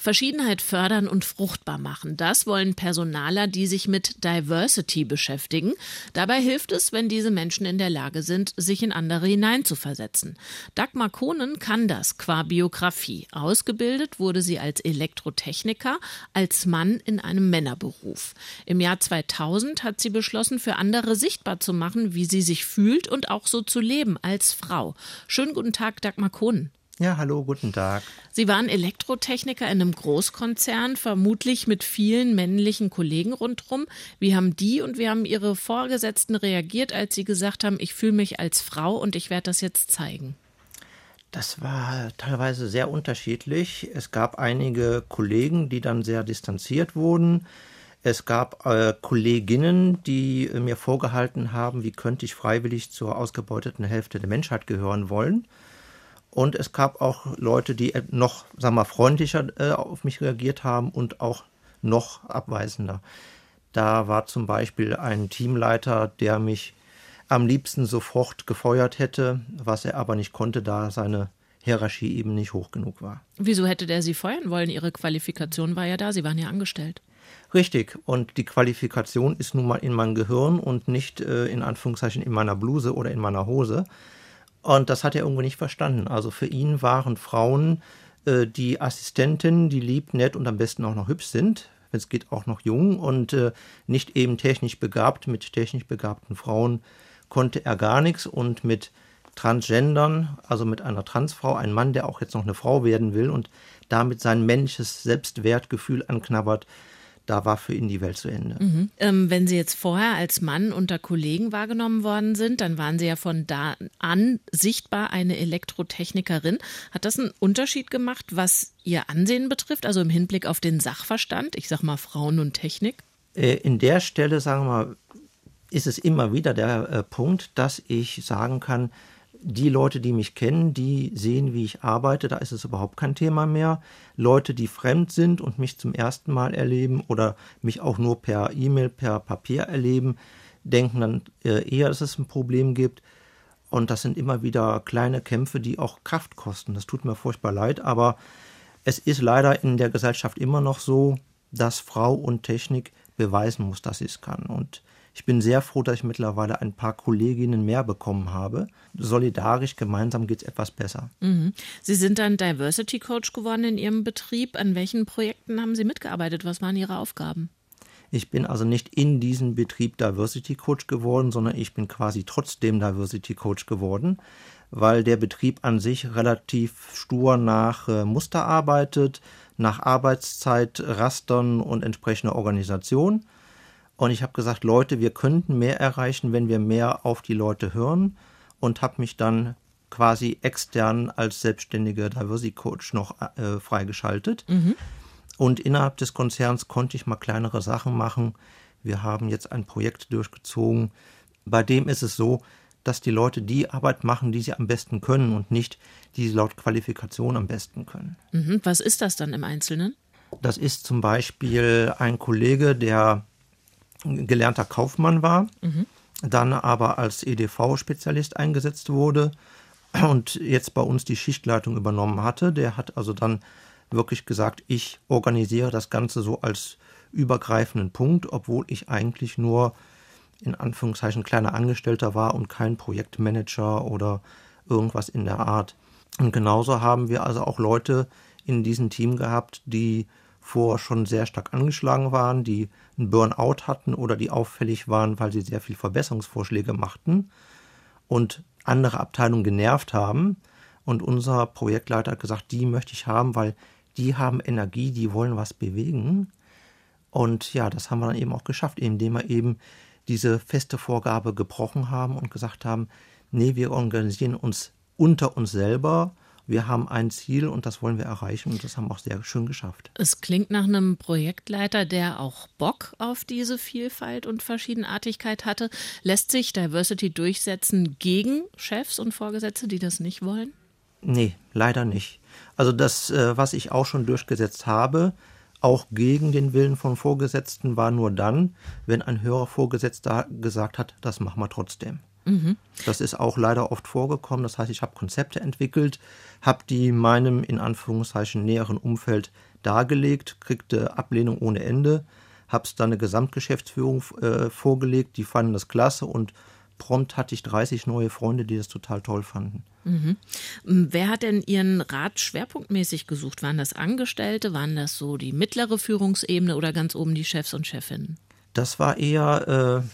Verschiedenheit fördern und fruchtbar machen. Das wollen Personaler, die sich mit Diversity beschäftigen. Dabei hilft es, wenn diese Menschen in der Lage sind, sich in andere hineinzuversetzen. Dagmar Kohnen kann das qua Biografie. Ausgebildet wurde sie als Elektrotechniker, als Mann in einem Männerberuf. Im Jahr 2000 hat sie beschlossen, für andere sichtbar zu machen, wie sie sich fühlt und auch so zu leben als Frau. Schönen guten Tag, Dagmar Kohnen. Ja, hallo, guten Tag. Sie waren Elektrotechniker in einem Großkonzern, vermutlich mit vielen männlichen Kollegen rundherum. Wie haben Ihre Vorgesetzten reagiert, als Sie gesagt haben, ich fühle mich als Frau und ich werde das jetzt zeigen? Das war teilweise sehr unterschiedlich. Es gab einige Kollegen, die dann sehr distanziert wurden. Es gab Kolleginnen, die mir vorgehalten haben, wie könnte ich freiwillig zur ausgebeuteten Hälfte der Menschheit gehören wollen. Und es gab auch Leute, die noch, freundlicher auf mich reagiert haben und auch noch abweisender. Da war zum Beispiel ein Teamleiter, der mich am liebsten sofort gefeuert hätte, was er aber nicht konnte, da seine Hierarchie eben nicht hoch genug war. Wieso hätte der Sie feuern wollen? Ihre Qualifikation war ja da, Sie waren ja angestellt. Richtig, und die Qualifikation ist nun mal in meinem Gehirn und nicht in Anführungszeichen in meiner Bluse oder in meiner Hose. Und das hat er irgendwo nicht verstanden. Also für ihn waren Frauen die Assistentinnen, die lieb, nett und am besten auch noch hübsch sind, wenn es geht auch noch jung und nicht eben technisch begabt. Mit technisch begabten Frauen konnte er gar nichts und mit Transgendern, also mit einer Transfrau, ein Mann, der auch jetzt noch eine Frau werden will und damit sein männliches Selbstwertgefühl anknabbert, da war für ihn die Welt zu Ende. Mhm. Wenn Sie jetzt vorher als Mann unter Kollegen wahrgenommen worden sind, dann waren Sie ja von da an sichtbar eine Elektrotechnikerin. Hat das einen Unterschied gemacht, was Ihr Ansehen betrifft, also im Hinblick auf den Sachverstand? Ich sag mal Frauen und Technik. In der Stelle, sagen wir mal, ist es immer wieder der Punkt, dass ich sagen kann, die Leute, die mich kennen, die sehen, wie ich arbeite, da ist es überhaupt kein Thema mehr. Leute, die fremd sind und mich zum ersten Mal erleben oder mich auch nur per E-Mail, per Papier erleben, denken dann eher, dass es ein Problem gibt. Und das sind immer wieder kleine Kämpfe, die auch Kraft kosten. Das tut mir furchtbar leid, aber es ist leider in der Gesellschaft immer noch so, dass Frau und Technik beweisen muss, dass sie es kann. Und ich bin sehr froh, dass ich mittlerweile ein paar Kolleginnen mehr bekommen habe. Solidarisch, gemeinsam geht es etwas besser. Mhm. Sie sind dann Diversity Coach geworden in Ihrem Betrieb. An welchen Projekten haben Sie mitgearbeitet? Was waren Ihre Aufgaben? Ich bin also nicht in diesem Betrieb Diversity Coach geworden, sondern ich bin quasi trotzdem Diversity Coach geworden, weil der Betrieb an sich relativ stur nach Muster arbeitet, nach Arbeitszeitrastern und entsprechender Organisation. Und ich habe gesagt, Leute, wir könnten mehr erreichen, wenn wir mehr auf die Leute hören und habe mich dann quasi extern als selbstständiger Diversity Coach noch freigeschaltet. Mhm. Und innerhalb des Konzerns konnte ich mal kleinere Sachen machen. Wir haben jetzt ein Projekt durchgezogen. Bei dem ist es so, dass die Leute die Arbeit machen, die sie am besten können und nicht die sie laut Qualifikation am besten können. Mhm. Was ist das dann im Einzelnen? Das ist zum Beispiel ein Kollege, der gelernter Kaufmann war, dann aber als EDV-Spezialist eingesetzt wurde und jetzt bei uns die Schichtleitung übernommen hatte. Der hat also dann wirklich gesagt, ich organisiere das Ganze so als übergreifenden Punkt, obwohl ich eigentlich nur in Anführungszeichen kleiner Angestellter war und kein Projektmanager oder irgendwas in der Art. Und genauso haben wir also auch Leute in diesem Team gehabt, die vorher schon sehr stark angeschlagen waren, die einen Burnout hatten oder die auffällig waren, weil sie sehr viel Verbesserungsvorschläge machten und andere Abteilungen genervt haben. Und unser Projektleiter hat gesagt, die möchte ich haben, weil die haben Energie, die wollen was bewegen. Und ja, das haben wir dann eben auch geschafft, indem wir eben diese feste Vorgabe gebrochen haben und gesagt haben, nee, wir organisieren uns unter uns selber. Wir haben ein Ziel und das wollen wir erreichen und das haben wir auch sehr schön geschafft. Es klingt nach einem Projektleiter, der auch Bock auf diese Vielfalt und Verschiedenartigkeit hatte. Lässt sich Diversity durchsetzen gegen Chefs und Vorgesetzte, die das nicht wollen? Nee, leider nicht. Also das, was ich auch schon durchgesetzt habe, auch gegen den Willen von Vorgesetzten, war nur dann, wenn ein höherer Vorgesetzter gesagt hat, das machen wir trotzdem. Mhm. Das ist auch leider oft vorgekommen. Das heißt, ich habe Konzepte entwickelt, habe die meinem in Anführungszeichen näheren Umfeld dargelegt, kriegte Ablehnung ohne Ende, habe es dann eine Gesamtgeschäftsführung vorgelegt, die fanden das klasse und prompt hatte ich 30 neue Freunde, die das total toll fanden. Mhm. Wer hat denn Ihren Rat schwerpunktmäßig gesucht? Waren das Angestellte, waren das so die mittlere Führungsebene oder ganz oben die Chefs und Chefinnen? Das war eher,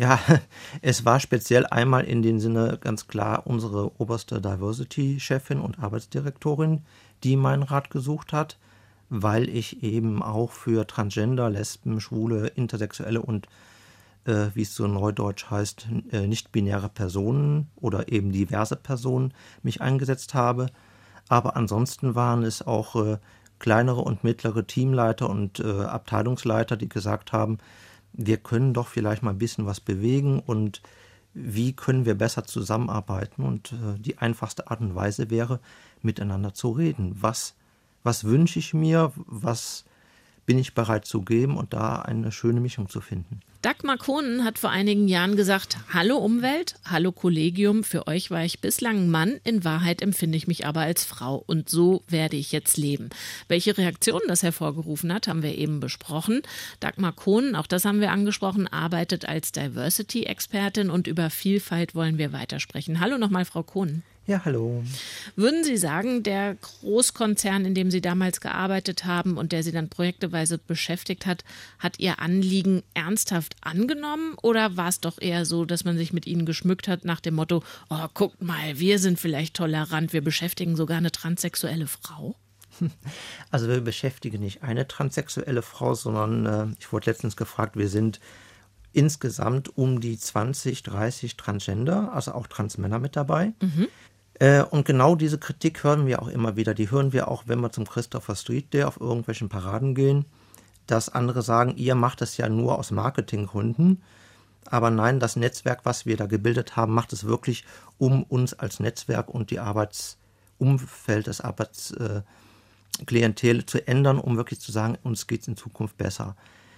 es war speziell einmal in dem Sinne ganz klar unsere oberste Diversity-Chefin und Arbeitsdirektorin, die meinen Rat gesucht hat, weil ich eben auch für Transgender, Lesben, Schwule, Intersexuelle und wie es so neudeutsch heißt, nicht-binäre Personen oder eben diverse Personen mich eingesetzt habe. Aber ansonsten waren es auch kleinere und mittlere Teamleiter und Abteilungsleiter, die gesagt haben, wir können doch vielleicht mal ein bisschen was bewegen und wie können wir besser zusammenarbeiten. Und die einfachste Art und Weise wäre, miteinander zu reden. Was wünsche ich mir, was bin ich bereit zu geben und da eine schöne Mischung zu finden. Dagmar Kohnen hat vor einigen Jahren gesagt, hallo Umwelt, hallo Kollegium, für euch war ich bislang Mann, in Wahrheit empfinde ich mich aber als Frau und so werde ich jetzt leben. Welche Reaktionen das hervorgerufen hat, haben wir eben besprochen. Dagmar Kohnen, auch das haben wir angesprochen, arbeitet als Diversity-Expertin und über Vielfalt wollen wir weitersprechen. Hallo nochmal, Frau Kohnen. Ja, hallo. Würden Sie sagen, der Großkonzern, in dem Sie damals gearbeitet haben und der Sie dann projekteweise beschäftigt hat, hat Ihr Anliegen ernsthaft angenommen? Oder war es doch eher so, dass man sich mit Ihnen geschmückt hat nach dem Motto, oh, guckt mal, wir sind vielleicht tolerant, wir beschäftigen sogar eine transsexuelle Frau? Also wir beschäftigen nicht eine transsexuelle Frau, sondern ich wurde letztens gefragt, wir sind insgesamt um die 20, 30 Transgender, also auch Transmänner mit dabei. Mhm. Und genau diese Kritik hören wir auch immer wieder. Die hören wir auch, wenn wir zum Christopher Street Day auf irgendwelchen Paraden gehen, dass andere sagen, ihr macht es ja nur aus Marketinggründen. Aber nein, das Netzwerk, was wir da gebildet haben, macht es wirklich, um uns als Netzwerk und die Arbeitsumfeld, das Arbeitsklientel zu ändern, um wirklich zu sagen, uns geht es in Zukunft besser.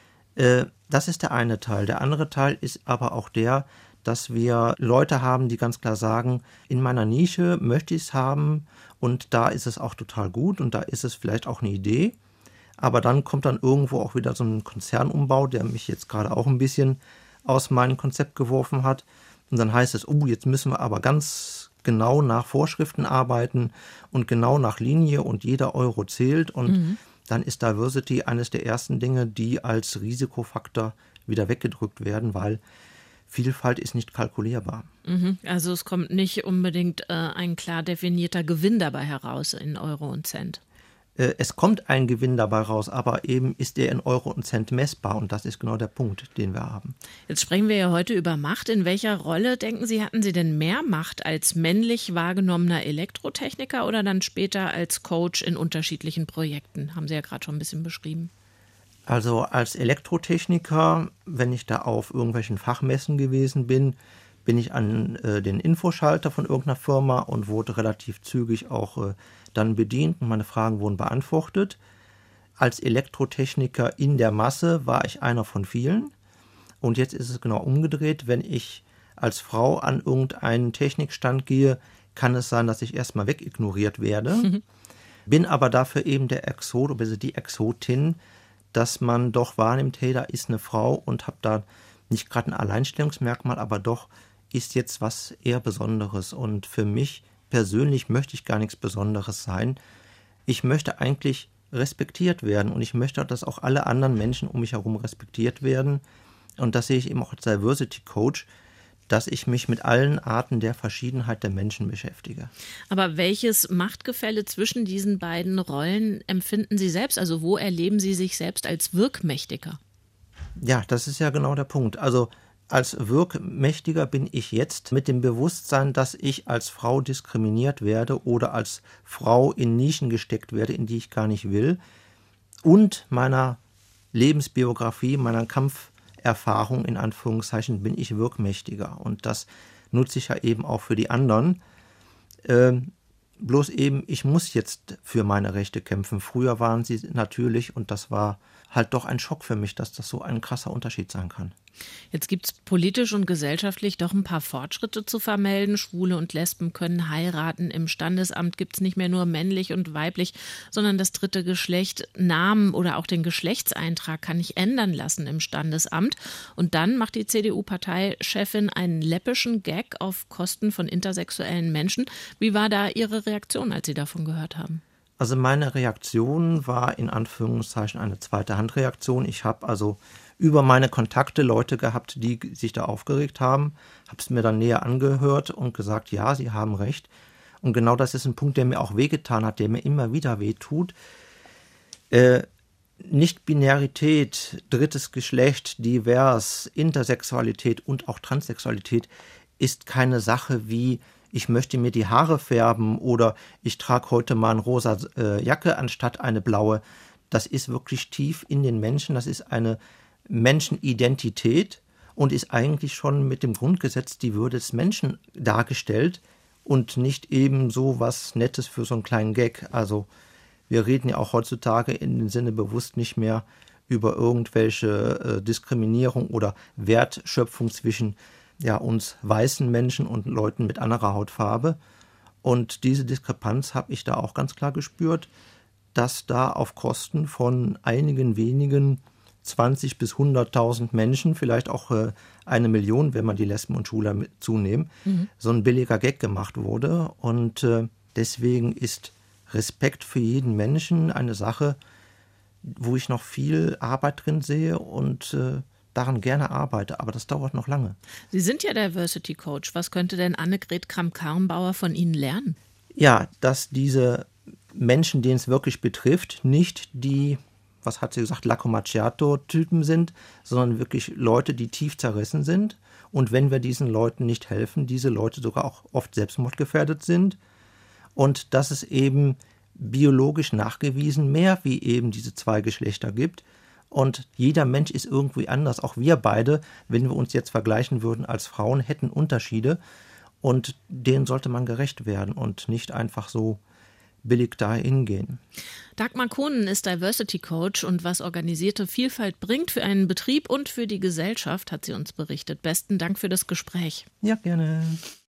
Das ist der eine Teil. Der andere Teil ist aber auch der, dass wir Leute haben, die ganz klar sagen, in meiner Nische möchte ich es haben und da ist es auch total gut und da ist es vielleicht auch eine Idee. Aber dann kommt dann irgendwo auch wieder so ein Konzernumbau, der mich jetzt gerade auch ein bisschen aus meinem Konzept geworfen hat. Und dann heißt es, jetzt müssen wir aber ganz genau nach Vorschriften arbeiten und genau nach Linie und jeder Euro zählt. Und dann ist Diversity eines der ersten Dinge, die als Risikofaktor wieder weggedrückt werden, weil Vielfalt ist nicht kalkulierbar. Also es kommt nicht unbedingt ein klar definierter Gewinn dabei heraus in Euro und Cent. Es kommt ein Gewinn dabei raus, aber eben ist der in Euro und Cent messbar und das ist genau der Punkt, den wir haben. Jetzt sprechen wir ja heute über Macht. In welcher Rolle, denken Sie, hatten Sie denn mehr Macht als männlich wahrgenommener Elektrotechniker oder dann später als Coach in unterschiedlichen Projekten? Haben Sie ja gerade schon ein bisschen beschrieben. Also als Elektrotechniker, wenn ich da auf irgendwelchen Fachmessen gewesen bin, bin ich an den Infoschalter von irgendeiner Firma und wurde relativ zügig auch dann bedient und meine Fragen wurden beantwortet. Als Elektrotechniker in der Masse war ich einer von vielen und jetzt ist es genau umgedreht. Wenn ich als Frau an irgendeinen Technikstand gehe, kann es sein, dass ich erstmal wegignoriert werde. Bin aber dafür eben der Exot oder die Exotin, dass man doch wahrnimmt, hey, da ist eine Frau und habe da nicht gerade ein Alleinstellungsmerkmal, aber doch ist jetzt was eher Besonderes. Und für mich persönlich möchte ich gar nichts Besonderes sein. Ich möchte eigentlich respektiert werden und ich möchte, dass auch alle anderen Menschen um mich herum respektiert werden. Und das sehe ich eben auch als Diversity Coach, dass ich mich mit allen Arten der Verschiedenheit der Menschen beschäftige. Aber welches Machtgefälle zwischen diesen beiden Rollen empfinden Sie selbst? Also wo erleben Sie sich selbst als Wirkmächtiger? Ja, das ist ja genau der Punkt. Also als Wirkmächtiger bin ich jetzt mit dem Bewusstsein, dass ich als Frau diskriminiert werde oder als Frau in Nischen gesteckt werde, in die ich gar nicht will. Und meiner Lebensbiografie, meiner Kampferfahrung in Anführungszeichen bin ich wirkmächtiger. Und das nutze ich ja eben auch für die anderen. Bloß eben, ich muss jetzt für meine Rechte kämpfen. Früher waren sie natürlich, und das war halt doch ein Schock für mich, dass das so ein krasser Unterschied sein kann. Jetzt gibt es politisch und gesellschaftlich doch ein paar Fortschritte zu vermelden. Schwule und Lesben können heiraten. Im Standesamt gibt es nicht mehr nur männlich und weiblich, sondern das dritte Geschlecht. Namen oder auch den Geschlechtseintrag kann ich ändern lassen im Standesamt. Und dann macht die CDU-Parteichefin einen läppischen Gag auf Kosten von intersexuellen Menschen. Wie war da Ihre Reaktion, als Sie davon gehört haben? Also meine Reaktion war in Anführungszeichen eine zweite Handreaktion. Ich habe also über meine Kontakte Leute gehabt, die sich da aufgeregt haben, habe es mir dann näher angehört und gesagt, ja, sie haben recht. Und genau das ist ein Punkt, der mir auch wehgetan hat, der mir immer wieder wehtut. Nicht-Binarität, drittes Geschlecht, divers, Intersexualität und auch Transsexualität ist keine Sache wie, ich möchte mir die Haare färben oder ich trage heute mal eine rosa Jacke anstatt eine blaue. Das ist wirklich tief in den Menschen, das ist eine Menschenidentität und ist eigentlich schon mit dem Grundgesetz die Würde des Menschen dargestellt und nicht eben so was Nettes für so einen kleinen Gag. Also wir reden ja auch heutzutage in dem Sinne bewusst nicht mehr über irgendwelche Diskriminierung oder Wertschöpfung zwischen uns weißen Menschen und Leuten mit anderer Hautfarbe. Und diese Diskrepanz habe ich da auch ganz klar gespürt, dass da auf Kosten von einigen wenigen 20 bis 100.000 Menschen, vielleicht auch 1 Million, wenn man die Lesben und Schwuler mit zunehmen, so ein billiger Gag gemacht wurde. Und deswegen ist Respekt für jeden Menschen eine Sache, wo ich noch viel Arbeit drin sehe und daran gerne arbeite, aber das dauert noch lange. Sie sind ja Diversity Coach. Was könnte denn Annegret Kramp-Karrenbauer von Ihnen lernen? Ja, dass diese Menschen, denen es wirklich betrifft, nicht die, was hat sie gesagt, Lacco Macchiato-Typen sind, sondern wirklich Leute, die tief zerrissen sind. Und wenn wir diesen Leuten nicht helfen, diese Leute sogar auch oft selbstmordgefährdet sind. Und dass es eben biologisch nachgewiesen mehr wie eben diese zwei Geschlechter gibt. Und jeder Mensch ist irgendwie anders. Auch wir beide, wenn wir uns jetzt vergleichen würden als Frauen, hätten Unterschiede. Und denen sollte man gerecht werden und nicht einfach so billig da hingehen. Dagmar Kohnen ist Diversity Coach und was organisierte Vielfalt bringt für einen Betrieb und für die Gesellschaft, hat sie uns berichtet. Besten Dank für das Gespräch. Ja, gerne.